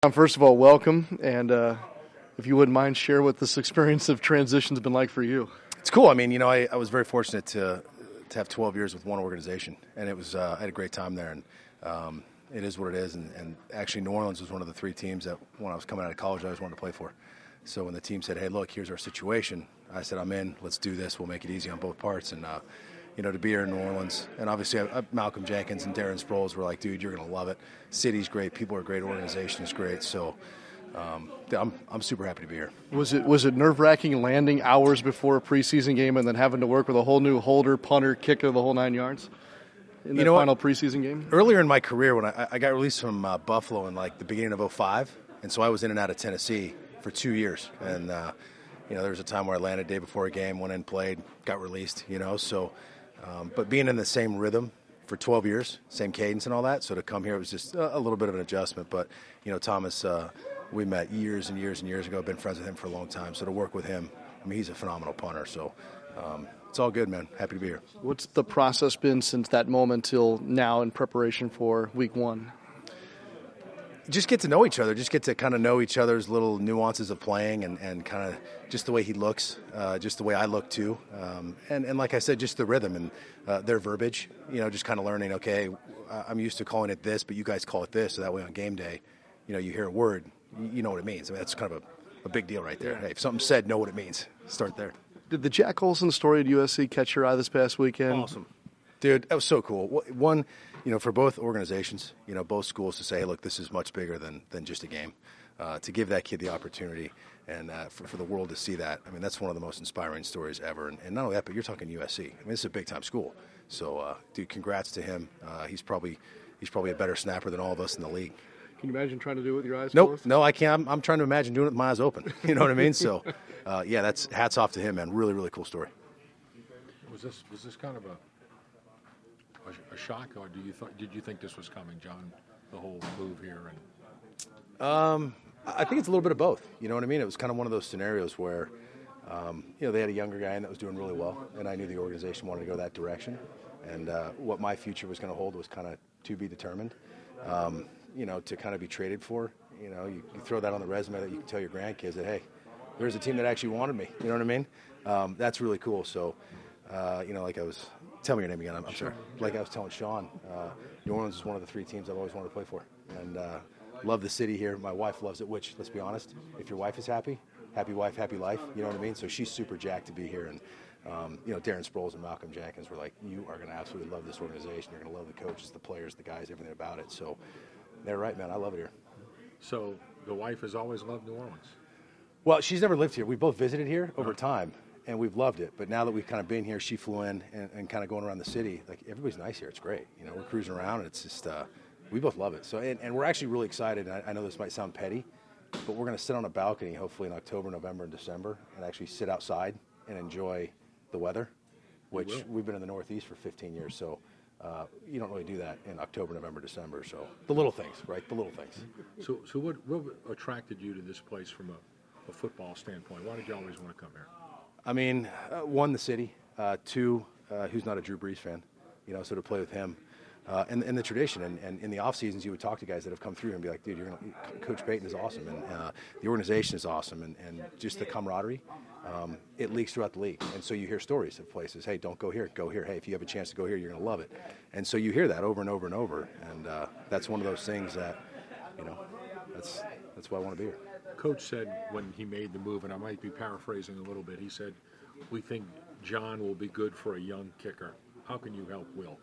First of all, welcome, and if you wouldn't mind, share what this experience of transition has been like for you. It's cool. I mean, I was very fortunate to have 12 years with one organization, and it was I had a great time there, and it is what it is. And actually, New Orleans was one of the three teams that when I was coming out of college, I always wanted to play for. So when the team said, "Hey, look, here's our situation," I said, "I'm in. Let's do this. We'll make it easy on both parts." And to be here in New Orleans, and obviously Malcolm Jenkins and Darren Sproles were like, "Dude, you're gonna love it. City's great. People are great. Organization is great." So. I'm super happy to be here. Was it nerve-wracking landing hours before a preseason game and then having to work with a whole new holder, punter, kicker, the whole 9 yards in the final preseason game? Earlier in my career, when I got released from Buffalo in like the beginning of '05, and so I was in and out of Tennessee for 2 years, and there was a time where I landed day before a game, went in, played, got released. So, but being in the same rhythm for 12 years, same cadence and all that, so to come here it was just a little bit of an adjustment. But Thomas. We met years and years and years ago. I've been friends with him for a long time. So to work with him, I mean, he's a phenomenal punter. So it's all good, man. Happy to be here. What's the process been since that moment till now in preparation for week one? Just get to know each other. Just get to kind of know each other's little nuances of playing and kind of just the way he looks, just the way I look too. And like I said, just the rhythm and their verbiage, just kind of learning, okay, I'm used to calling it this, but you guys call it this. So that way on game day, you hear a word. You know what it means. I mean, that's kind of a big deal right there. Hey, if something's said, know what it means. Start there. Did the Jack Olson story at USC catch your eye this past weekend? Awesome. Dude, that was so cool. One, for both organizations, both schools to say, hey, look, this is much bigger than just a game. To give that kid the opportunity and for the world to see that, I mean, that's one of the most inspiring stories ever. And not only that, but you're talking USC. I mean, this is a big-time school. So, dude, congrats to him. He's probably a better snapper than all of us in the league. Can you imagine trying to do it with your eyes closed? Nope, no, I can't. I'm trying to imagine doing it with my eyes open. You know what I mean? So, that's hats off to him, man. Really, really cool story. Was this kind of a shock, or did you think this was coming, John? The whole move here I think it's a little bit of both. You know what I mean? It was kind of one of those scenarios where, they had a younger guy in that was doing really well, and I knew the organization wanted to go that direction, and what my future was going to hold was kind of to be determined. To kind of be traded for, you throw that on the resume that you can tell your grandkids that, hey, there's a team that actually wanted me. You know what I mean? That's really cool. So, like I was, tell me your name again. I'm sorry. Like I was telling Sean, New Orleans is one of the three teams I've always wanted to play for. And love the city here. My wife loves it, which, let's be honest, if your wife is happy wife, happy life. You know what I mean? So she's super jacked to be here. And, Darren Sproles and Malcolm Jenkins were like, you are going to absolutely love this organization. You're going to love the coaches, the players, the guys, everything about it. So, they're right, man. I love it here. So the wife has always loved New Orleans? Well, she's never lived here. We both visited here over time, and we've loved it. But now that we've kind of been here, she flew in and kind of going around the city. Like, everybody's nice here. It's great. We're cruising around, and it's just we both love it. So, and we're actually really excited. And I know this might sound petty, but we're going to sit on a balcony hopefully in October, November, and December and actually sit outside and enjoy the weather, which we've been in the Northeast for 15 years. So you don't really do that in October, November, December. So the little things, right? The little things. So what attracted you to this place from a football standpoint? Why did you always want to come here? I mean, one, the city. Two, who's not a Drew Brees fan? So to play with him. And the tradition. And in the off seasons, you would talk to guys that have come through and be like, dude, Coach Payton is awesome. And the organization is awesome. And just the camaraderie. It leaks throughout the league. And so you hear stories of places, hey, don't go here, go here. Hey, if you have a chance to go here, you're going to love it. And so you hear that over and over and over. And that's one of those things that, that's why I want to be here. Coach said when he made the move, and I might be paraphrasing a little bit, he said, we think John will be good for a young kicker. How can you help Will?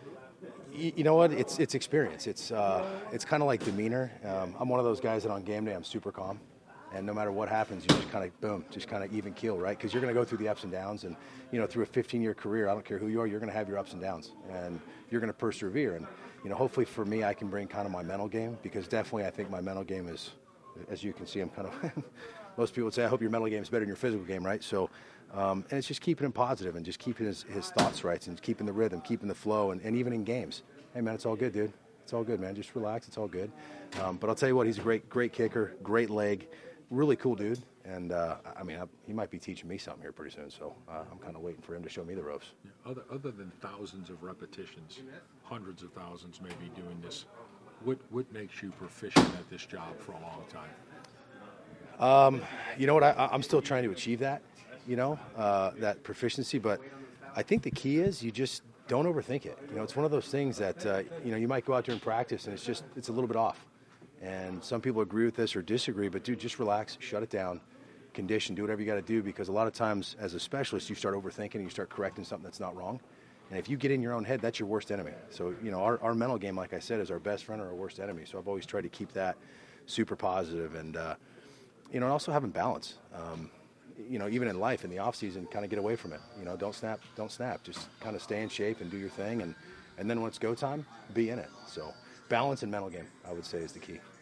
You know what? It's experience. It's kind of like demeanor. I'm one of those guys that on game day I'm super calm. And no matter what happens, you just kind of, boom, just kind of even keel, right? Because you're going to go through the ups and downs. And, through a 15-year career, I don't care who you are, you're going to have your ups and downs. And you're going to persevere. And, hopefully for me, I can bring kind of my mental game. Because definitely I think my mental game is, as you can see, I'm kind of, most people would say, I hope your mental game is better than your physical game, right? So, and it's just keeping him positive and just keeping his thoughts right and keeping the rhythm, keeping the flow. And even in games, hey, man, it's all good, dude. It's all good, man. Just relax. It's all good. But I'll tell you what, he's a great kicker, great leg. Really cool dude, and he might be teaching me something here pretty soon, so I'm kind of waiting for him to show me the ropes. Yeah, other than thousands of repetitions, hundreds of thousands maybe doing this, What makes you proficient at this job for a long time? You know what? I'm still trying to achieve that, that proficiency. But I think the key is you just don't overthink it. It's one of those things that, you might go out during practice and it's a little bit off. And some people agree with this or disagree, but dude, just relax, shut it down, condition, do whatever you got to do, because a lot of times as a specialist, you start overthinking and you start correcting something that's not wrong. And if you get in your own head, that's your worst enemy. So, our mental game, like I said, is our best friend or our worst enemy. So I've always tried to keep that super positive and, and also having balance. Even in life, in the off season, kind of get away from it. Don't snap. Just kind of stay in shape and do your thing. And then when it's go time, be in it. So balance and mental game, I would say, is the key.